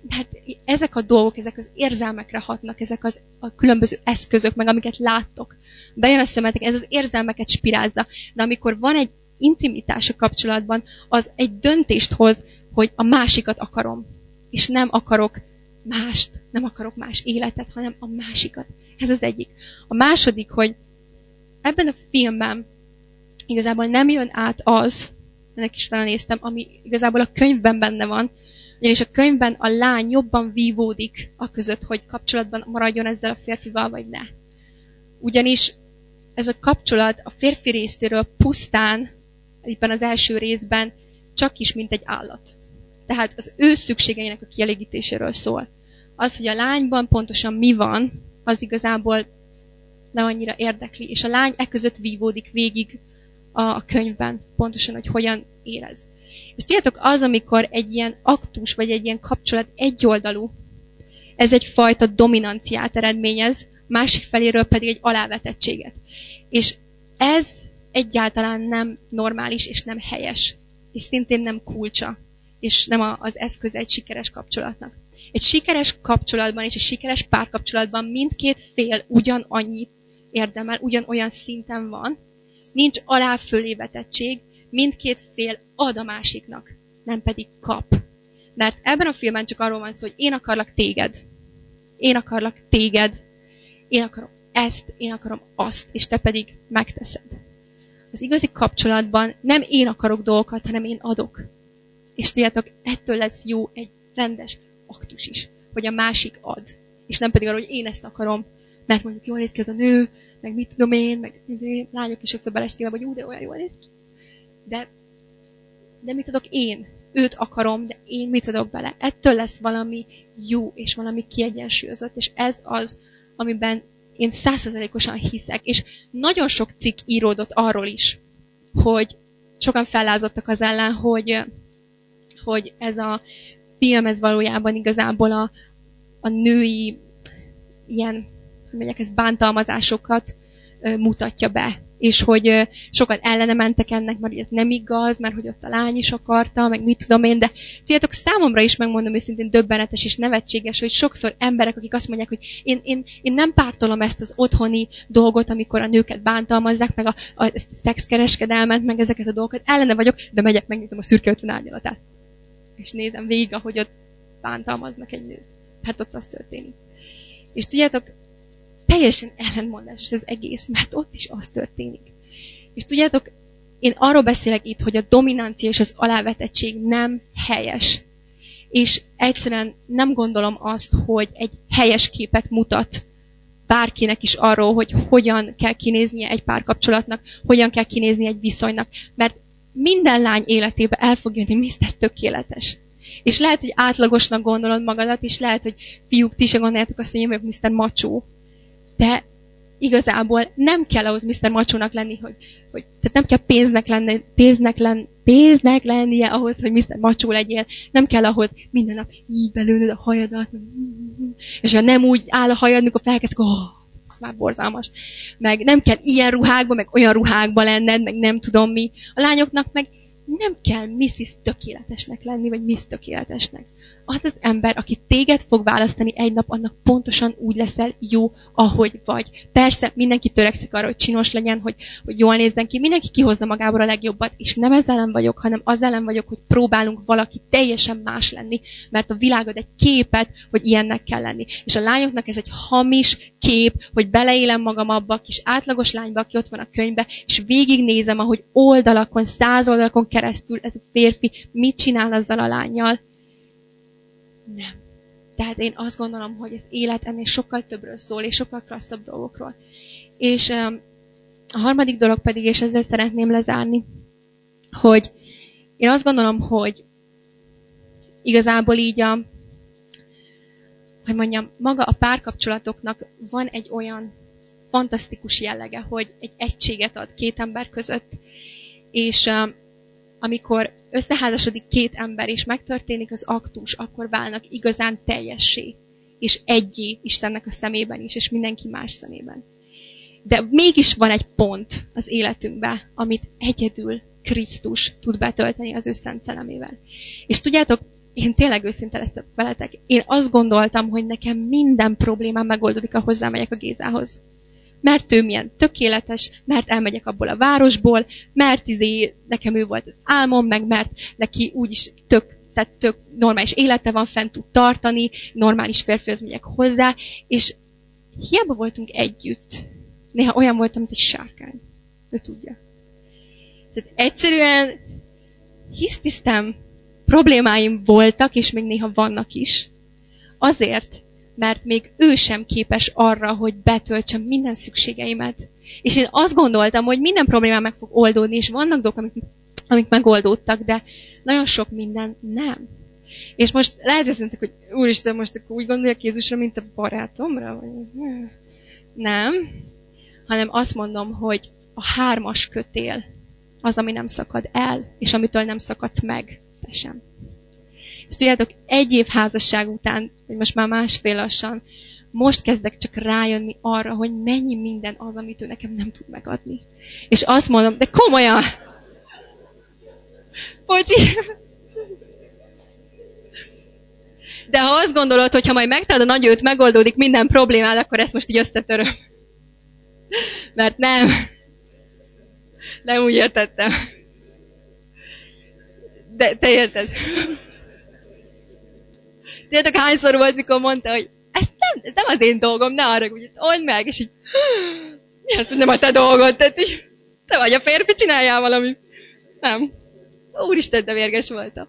ezek a dolgok, ezek az érzelmekre hatnak, ezek a különböző eszközök, meg amiket láttok. Bejön a szemetek, ez az érzelmeket spirálza. De amikor van egy intimitás a kapcsolatban, az egy döntést hoz, hogy a másikat akarom. És nem akarok mást, nem akarok más életet, hanem a másikat. Ez az egyik. A második, hogy ebben a filmben igazából nem jön át az, ennek is talán néztem, ami igazából a könyvben benne van, ugyanis a könyvben a lány jobban vívódik aközött, hogy kapcsolatban maradjon ezzel a férfival, vagy ne. Ugyanis ez a kapcsolat a férfi részéről pusztán, ebben az első részben, csak is mint egy állat. Tehát az ő szükségeinek a kielégítéséről szól. Az, hogy a lányban pontosan mi van, az igazából nem annyira érdekli. És a lány eközött vívódik végig a könyvben, pontosan, hogy hogyan érez. És tudjátok, az, amikor egy ilyen aktus, vagy egy ilyen kapcsolat egyoldalú, ez egyfajta dominanciát eredményez, másik feléről pedig egy alávetettséget. És ez egyáltalán nem normális, és nem helyes. És szintén nem kulcsa. És nem az eszköz egy sikeres kapcsolatnak. Egy sikeres kapcsolatban és egy sikeres párkapcsolatban mindkét fél ugyanannyit érdemel, ugyanolyan szinten van, nincs alá-fölé vetettség, mindkét fél ad a másiknak, nem pedig kap. Mert ebben a filmben csak arról van szó, hogy én akarlak téged, én akarlak téged, én akarom ezt, én akarom azt, és te pedig megteszed. Az igazi kapcsolatban nem én akarok dolgokat, hanem én adok. És tudjátok, ettől lesz jó egy rendes aktus is, hogy a másik ad. És nem pedig arra, hogy én ezt akarom, mert mondjuk jól néz ki ez a nő, meg mit tudom én, meg lányok is sokszor belesik, hogy de olyan jól néz ki. De mit adok én? Őt akarom, de én mit adok bele? Ettől lesz valami jó, és valami kiegyensúlyozott, és ez az, amiben én 100%-osan hiszek. És nagyon sok cikk íródott arról is, hogy sokan fellázadtak az ellen, hogy ez a film, ez valójában igazából a női ilyen, ezt bántalmazásokat mutatja be. És hogy sokan ellene mentek ennek, mert ez nem igaz, mert hogy ott a lány is akarta, meg mit tudom én, de tudjátok, számomra is megmondom őszintén döbbenetes és nevetséges, hogy sokszor emberek, akik azt mondják, hogy én nem pártolom ezt az otthoni dolgot, amikor a nőket bántalmazzák, meg ezt a szexkereskedelmet, meg ezeket a dolgokat, ellene vagyok, de megyek, megnyitom a szürke 50 árnyalatát. És nézem végig, ahogy ott bántalmaznak egy nőt. Hát ott az történik. És tudjátok, teljesen ellentmondásos az egész, mert ott is az történik. És tudjátok, én arról beszélek itt, hogy a dominancia és az alávetettség nem helyes. És egyszerűen nem gondolom azt, hogy egy helyes képet mutat bárkinek is arról, hogy hogyan kell kinéznie egy párkapcsolatnak, hogyan kell kinéznie egy viszonynak. Mert minden lány életében el fog jönni Mr. Tökéletes. És lehet, hogy átlagosnak gondolod magadat, és lehet, hogy fiúk, ti se gondoljátok azt, hogy én vagyok Mr. Macsó. De igazából nem kell ahhoz Mr. Macsónak lenni, hogy tehát nem kell pénznek lennie ahhoz, hogy Mr. Macsó legyél. Nem kell ahhoz minden nap így belőled a hajadat. És ha nem úgy áll a hajad, mikor felkezd, ez már borzalmas. Meg nem kell ilyen ruhákba, meg olyan ruhákba lenned, meg nem tudom mi. A lányoknak meg nem kell Mrs. Tökéletesnek lenni, vagy Miss Tökéletesnek. Az az ember, aki téged fog választani egy nap, annak pontosan úgy leszel jó, ahogy vagy. Persze, mindenki törekszik arra, hogy csinos legyen, hogy jól nézzen ki, mindenki kihozza magából a legjobbat, és nem ezzel ellen vagyok, hanem az ellen vagyok, hogy próbálunk valaki teljesen más lenni, mert a világ ad egy képet, hogy ilyennek kell lenni. És a lányoknak ez egy hamis kép, hogy beleélem magam abba a kis átlagos lányba, aki ott van a könyvbe, és végignézem, ahogy oldalakon, 100 oldalakon keresztül ez a férfi mit csinál azzal a lánnyal. Nem. Tehát én azt gondolom, hogy az élet ennél sokkal többről szól, és sokkal klasszabb dolgokról. És a harmadik dolog pedig, és ezzel szeretném lezárni, hogy én azt gondolom, hogy igazából így maga a párkapcsolatoknak van egy olyan fantasztikus jellege, hogy egy egységet ad két ember között, És amikor összeházasodik két ember, és megtörténik az aktus, akkor válnak igazán teljessé. És egyé Istennek a szemében is, és mindenki más szemében. De mégis van egy pont az életünkben, amit egyedül Krisztus tud betölteni az ő szent szellemével. És tudjátok, én tényleg őszinte leszek veletek. Én azt gondoltam, hogy nekem minden problémám megoldódik, ha hozzámegyek a Gézához. Mert ő milyen tökéletes, mert elmegyek abból a városból, mert nekem ő volt az álmom, meg mert neki úgyis tök normális élete van, fent tud tartani, normális férfihoz megyek hozzá, és hiába voltunk együtt. Néha olyan voltam, mint egy sárkány. Ő tudja. Tehát egyszerűen hisztisztem problémáim voltak, és még néha vannak is. Azért, mert még ő sem képes arra, hogy betöltsem minden szükségeimet. És én azt gondoltam, hogy minden problémám meg fog oldódni, és vannak dolgok, amik megoldódtak, de nagyon sok minden nem. És most lehet, hogy azt mondták, hogy úristen, most akkor úgy gondolják Jézusra, mint a barátomra? Nem. Hanem azt mondom, hogy a 3-as kötél az, ami nem szakad el, és amitől nem szakadsz meg, te sem. És tudjátok, 1 év házasság után, vagy most már 1,5 lassan, most kezdek csak rájönni arra, hogy mennyi minden az, amit ő nekem nem tud megadni. És azt mondom, de komolyan! Bocsi! De ha azt gondolod, hogy ha majd megtalálod a nagy őt, megoldódik minden problémád, akkor ezt most így összetöröm. Mert nem. Nem úgy értettem. De te érted. Tudjátok, hányszor volt, mikor mondta, hogy ez nem az én dolgom, ne arra, hogy old meg, és így, mi az, hogy nem a te dolgod, tehát így, te vagy a férfi, csináljál valamit. Nem. Úristen, de mérges voltam.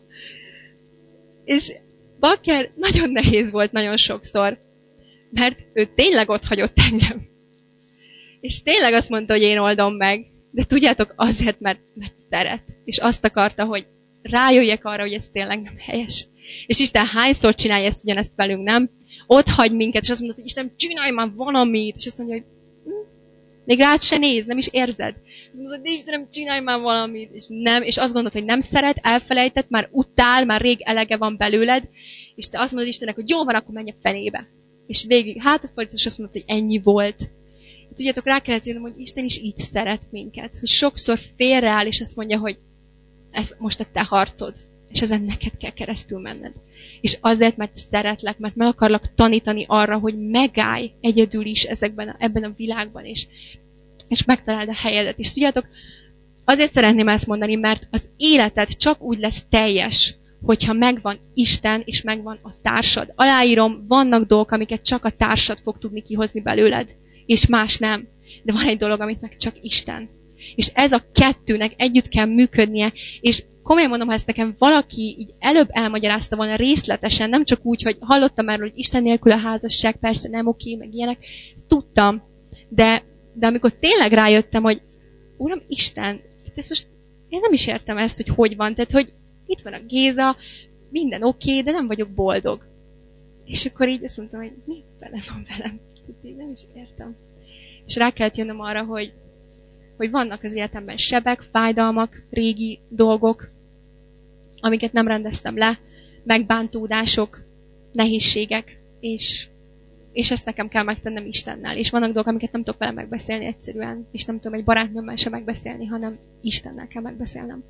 És bakker nagyon nehéz volt nagyon sokszor, mert ő tényleg ott hagyott engem. És tényleg azt mondta, hogy én oldom meg, de tudjátok, azért, mert szeret. És azt akarta, hogy rájöjjek arra, hogy ez tényleg nem helyes. És Isten hányszor csinálja ezt ugyanezt velünk, nem? Ott hagy minket, és azt mondod, hogy Isten, csinálj már valamit. És azt mondja, hogy még rád se néz, nem is érzed. Azt mondod, hogy Istenem, csinálj már valamit. És nem, és azt gondolod, hogy nem szeret, elfelejtett, már utál, már rég elege van belőled. És te azt mondod Istennek, hogy jó van, akkor menj a fenébe. És végig, hát az fordítás azt mondod, hogy ennyi volt. Tudjátok, rá kellett jönnöm, hogy Isten is így szeret minket. Hogy sokszor félreáll, és azt mondja, hogy ez most a te harcod. És ezen neked kell keresztül menned. És azért, mert szeretlek, mert meg akarlak tanítani arra, hogy megállj egyedül is ebben a világban, és megtaláld a helyedet. És tudjátok, azért szeretném ezt mondani, mert az életed csak úgy lesz teljes, hogyha megvan Isten, és megvan a társad. Aláírom, vannak dolgok, amiket csak a társad fog tudni kihozni belőled, és más nem. De van egy dolog, amit meg csak Isten. És ez a kettőnek együtt kell működnie, és komolyan mondom, ha ezt nekem valaki így előbb elmagyarázta volna részletesen, nem csak úgy, hogy hallottam erről, hogy Isten nélkül a házasság, persze nem oké, meg ilyenek, ezt tudtam, de amikor tényleg rájöttem, hogy Uram, Isten, ezt most én nem is értem ezt, hogy van, tehát hogy itt van a Géza, minden oké, de nem vagyok boldog. És akkor így azt mondtam, hogy mi vele van velem, így nem is értem. És rá kellett jönnöm arra, hogy vannak az életemben sebek, fájdalmak, régi dolgok, amiket nem rendeztem le, megbántódások, nehézségek, és ezt nekem kell megtennem Istennel. És vannak dolgok, amiket nem tudok vele megbeszélni egyszerűen, és nem tudom egy barátnőmmel sem megbeszélni, hanem Istennel kell megbeszélnem.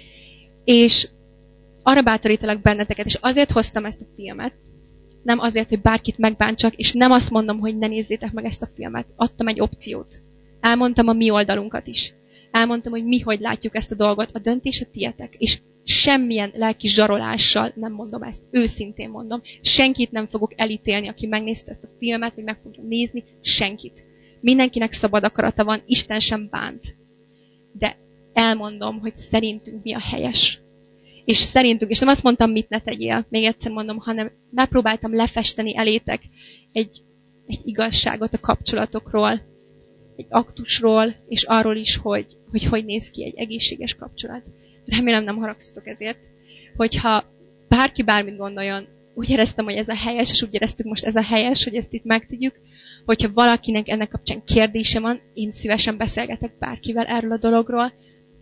És arra bátorítalak benneteket, és azért hoztam ezt a filmet, nem azért, hogy bárkit megbántsak, és nem azt mondom, hogy ne nézzétek meg ezt a filmet. Adtam egy opciót. Elmondtam a mi oldalunkat is. Elmondtam, hogy mi hogy látjuk ezt a dolgot. A döntés a tietek. És semmilyen lelki zsarolással nem mondom ezt. Őszintén mondom. Senkit nem fogok elítélni, aki megnézte ezt a filmet, vagy meg fogja nézni. Senkit. Mindenkinek szabad akarata van, Isten sem bánt. De elmondom, hogy szerintünk mi a helyes. És szerintünk, és nem azt mondtam, mit ne tegyél, még egyszer mondom, hanem megpróbáltam lefesteni elétek egy igazságot a kapcsolatokról, egy aktusról, és arról is, hogy néz ki egy egészséges kapcsolat. Remélem nem haragszatok ezért, hogyha bárki bármit gondoljon, úgy éreztem, hogy ez a helyes, és úgy éreztük most ez a helyes, hogy ezt itt megtegyük, hogyha valakinek ennek kapcsán kérdése van, én szívesen beszélgetek bárkivel erről a dologról,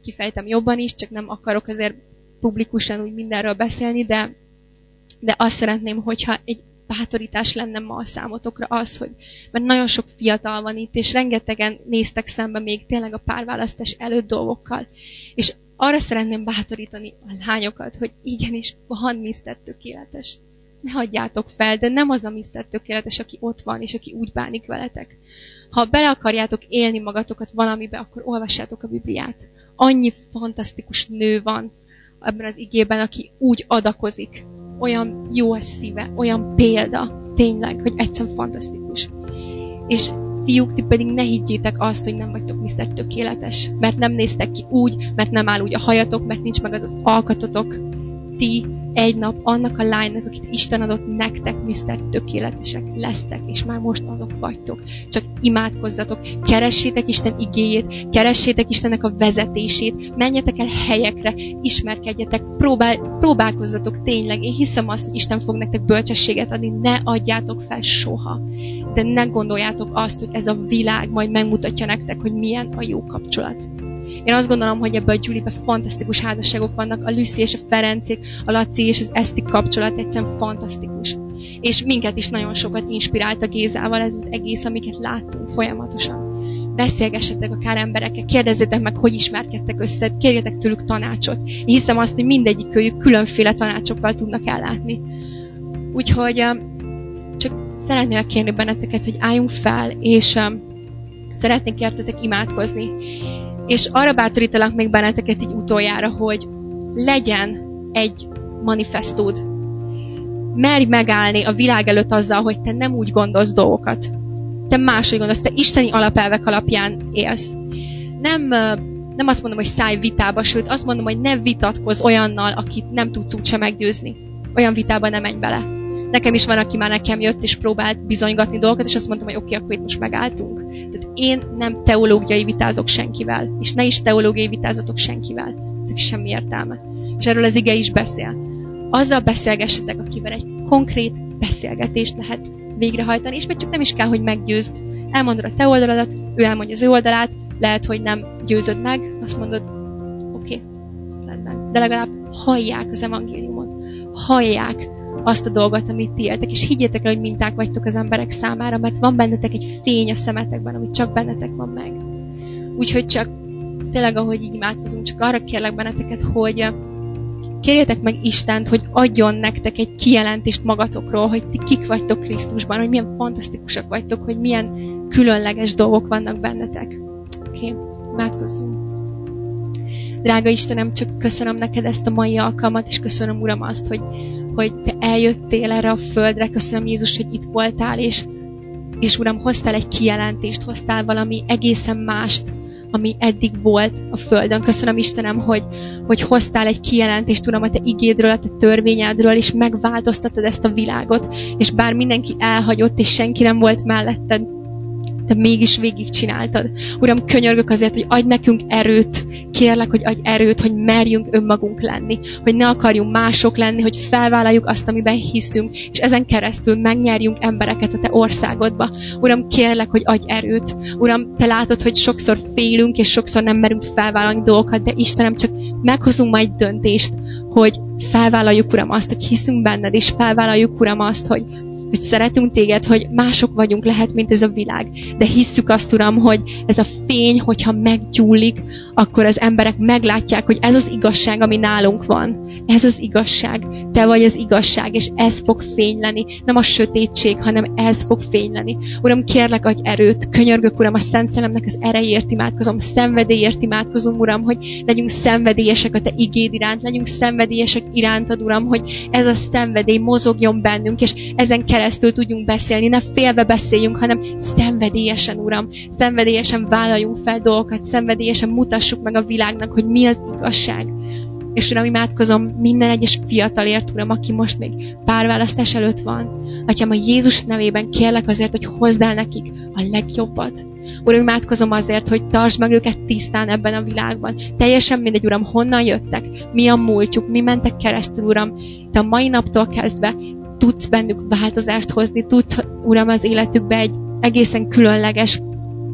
kifejtem jobban is, csak nem akarok azért publikusan úgy mindenről beszélni, de azt szeretném, hogyha egy bátorítás lenne ma a számotokra az, hogy mert nagyon sok fiatal van itt, és rengetegen néztek szembe még tényleg a párválasztás előtt dolgokkal. És arra szeretném bátorítani a lányokat, hogy igenis van Mr. Tökéletes. Ne hagyjátok fel, de nem az a Mr. Tökéletes, aki ott van, és aki úgy bánik veletek. Ha bele akarjátok élni magatokat valamibe, akkor olvassátok a Bibliát. Annyi fantasztikus nő van ebben az igében, aki úgy adakozik. Olyan jó a szíve, olyan példa, tényleg, hogy egyszerűen fantasztikus. És fiúk, ti pedig ne higgyétek azt, hogy nem vagytok Mr. Tökéletes, mert nem néztek ki úgy, mert nem áll úgy a hajatok, mert nincs meg az alkatotok. Ti egy nap annak a lánynak, akit Isten adott nektek, Mr. Tökéletesek lesztek, és már most azok vagytok. Csak imádkozzatok, keressétek Isten igéjét, keressétek Istennek a vezetését, menjetek el helyekre, ismerkedjetek, próbálkozzatok tényleg. Én hiszem azt, hogy Isten fog nektek bölcsességet adni, ne adjátok fel soha. De ne gondoljátok azt, hogy ez a világ majd megmutatja nektek, hogy milyen a jó kapcsolat. Én azt gondolom, hogy ebben a Gyuliben fantasztikus házasságok vannak, a Lucy és a Ferencék, a Laci és az Eszti kapcsolat egyszerűen fantasztikus. És minket is nagyon sokat inspirált a Gézával ez az egész, amiket láttunk folyamatosan. Beszélgessetek akár emberekkel, kérdezzétek meg, hogy ismerkedtek össze, kérjetek tőlük tanácsot. Én hiszem azt, hogy mindegyikőjük különféle tanácsokkal tudnak ellátni. Úgyhogy csak szeretnélek kérni benneteket, hogy álljunk fel, és szeretnék értetek imádkozni. És arra bátorítalak még benneteket így utoljára, hogy legyen egy manifestód. Merj megállni a világ előtt azzal, hogy te nem úgy gondolsz dolgokat. Te máshogy gondolsz, te isteni alapelvek alapján élsz. Nem azt mondom, hogy szállj vitába, sőt azt mondom, hogy ne vitatkozz olyannal, akit nem tudsz úgysem meggyőzni. Olyan vitába nem menj bele. Nekem is van, aki már nekem jött, és próbált bizonygatni dolgokat, és azt mondtam, hogy oké, akkor itt most megálltunk. Tehát én nem teológiai vitázok senkivel, és ne is teológiai vitázatok senkivel. Tehát semmi értelme. És erről az ige is beszél. Azzal beszélgessetek, akivel egy konkrét beszélgetést lehet végrehajtani, és még csak nem is kell, hogy meggyőzd. Elmondod a te oldaladat, ő elmondja az ő oldalát, lehet, hogy nem győzöd meg, azt mondod, oké, rendben. De legalább hallják az evangéliumot. Hallják azt a dolgot, amit ti éltek, és higgyétek el, hogy minták vagytok az emberek számára, mert van bennetek egy fény a szemetekben, ami csak bennetek van meg. Úgyhogy csak tényleg, ahogy így imádkozunk, csak arra kérlek benneteket, hogy kérjétek meg Istent, hogy adjon nektek egy kijelentést magatokról, hogy ti kik vagytok Krisztusban, hogy milyen fantasztikusak vagytok, hogy milyen különleges dolgok vannak bennetek. Oké, imádkozzunk. Drága Istenem, csak köszönöm neked ezt a mai alkalmat, és köszönöm, Uram, azt, hogy te eljöttél erre a földre. Köszönöm, Jézus, hogy itt voltál, és Uram, hoztál egy kijelentést, hoztál valami egészen mást, ami eddig volt a földön. Köszönöm, Istenem, hogy hoztál egy kijelentést, Uram, a te igédről, a te törvényedről, és megváltoztatod ezt a világot, és bár mindenki elhagyott, és senki nem volt melletted, te mégis végigcsináltad. Uram, könyörgök azért, hogy adj nekünk erőt. Kérlek, hogy adj erőt, hogy merjünk önmagunk lenni. Hogy ne akarjunk mások lenni, hogy felvállaljuk azt, amiben hiszünk, és ezen keresztül megnyerjünk embereket a te országodba. Uram, kérlek, hogy adj erőt. Uram, te látod, hogy sokszor félünk, és sokszor nem merünk felvállalni dolgokat, de Istenem, csak meghozunk majd döntést, hogy felvállaljuk, Uram, azt, hogy hiszünk benned, és felvállaljuk, Uram, azt, hogy szeretünk téged, hogy mások vagyunk, lehet, mint ez a világ. De hisszük azt, Uram, hogy ez a fény, hogyha meggyúlik, akkor az emberek meglátják, hogy ez az igazság, ami nálunk van. Ez az igazság. Te vagy az igazság, és ez fog fényleni. Nem a sötétség, hanem ez fog fényleni. Uram, kérlek, adj erőt. Könyörgök, Uram, a Szent Szellemnek az erejéért imádkozom, szenvedélyért imádkozom, Uram, hogy legyünk szenvedélyesek a te igéd iránt, legyünk szenvedélyesek irántad, Uram, hogy ez a szenvedély mozogjon bennünk, és ezen keresztül tudjunk beszélni. Ne félve beszéljünk, hanem szenvedélyesen, Uram. Szenvedélyesen vállaljunk fel dolgokat, szenvedélyesen mutassuk meg a világnak, hogy mi az igazság. És Uram, imádkozom minden egyes fiatalért, Uram, aki most még párválasztás előtt van. Atyám, a Jézus nevében kérlek azért, hogy hozd el nekik a legjobbat. Uram, imádkozom azért, hogy tartsd meg őket tisztán ebben a világban. Teljesen mindegy, Uram, honnan jöttek, mi a múltjuk, mi mentek keresztül, Uram. Te a mai naptól kezdve tudsz bennük változást hozni, tudsz, Uram, az életükbe egy egészen különleges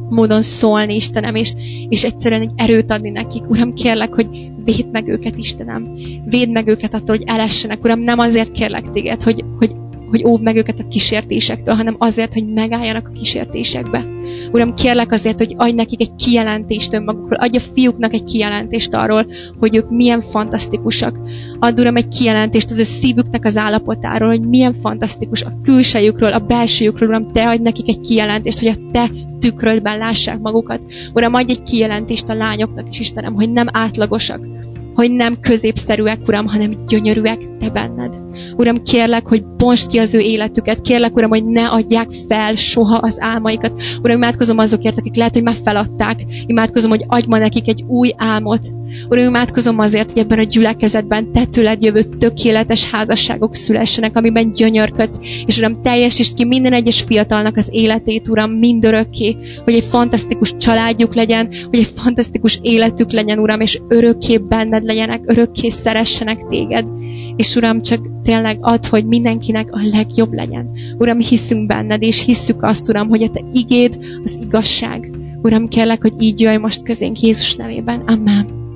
módon szólni, Istenem, és egyszerűen egy erőt adni nekik. Uram, kérlek, hogy védd meg őket, Istenem. Védd meg őket attól, hogy elessenek. Uram, nem azért kérlek téged, hogy óvd meg őket a kísértésektől, hanem azért, hogy megálljanak a kísértésekbe. Uram, kérlek azért, hogy adj nekik egy kijelentést önmagukról, adj a fiúknak egy kijelentést arról, hogy ők milyen fantasztikusak. Add, Uram, egy kijelentést az ő szívüknek az állapotáról, hogy milyen fantasztikus a külsejükről, a belsőjükről. Uram, te adj nekik egy kijelentést, hogy a te tükrödben lássák magukat. Uram, adj egy kijelentést a lányoknak is, Istenem, hogy nem átlagosak, hogy nem középszerűek, Uram, hanem gyönyörűek te benned. Uram, kérlek, hogy bontsd ki az ő életüket. Kérlek, Uram, hogy ne adják fel soha az álmaikat. Uram, imádkozom azokért, akik lehet, hogy már feladták. Imádkozom, hogy adj ma nekik egy új álmot. Uram, imádkozom azért, hogy ebben a gyülekezetben te tőled jövő tökéletes házasságok szülessenek, amiben gyönyörködsz. És Uram, teljesítsd ki minden egyes fiatalnak az életét, Uram, mindörökké, hogy egy fantasztikus családjuk legyen, hogy egy fantasztikus életük legyen, Uram, és örökké benned legyenek, örökké szeressenek téged. És Uram, csak tényleg add, hogy mindenkinek a legjobb legyen. Uram, hiszünk benned, és hisszük azt, Uram, hogy a te igéd az igazság. Uram, kérlek, hogy így jöjj most közénk Jézus nevében. Amen.